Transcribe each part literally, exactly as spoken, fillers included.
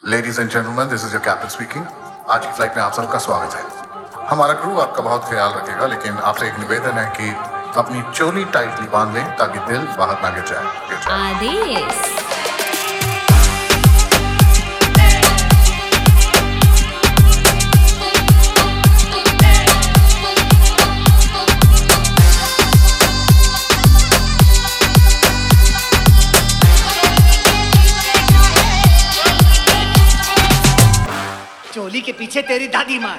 Ladies and gentleman, this is your captain speaking. आज की flat में आप सबका स्वागत है। हमारा क्रू आपका बहुत ख्याल रखेगा, लेकिन आपसे एक निवेदन है कि अपनी चोली टाइटली बांध लें ताकि दिल बाहर ना गिर जाए, गिर जाए। आदेश। चोली के पीछे तेरी दादी माँ।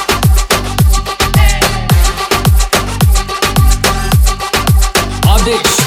Adesh.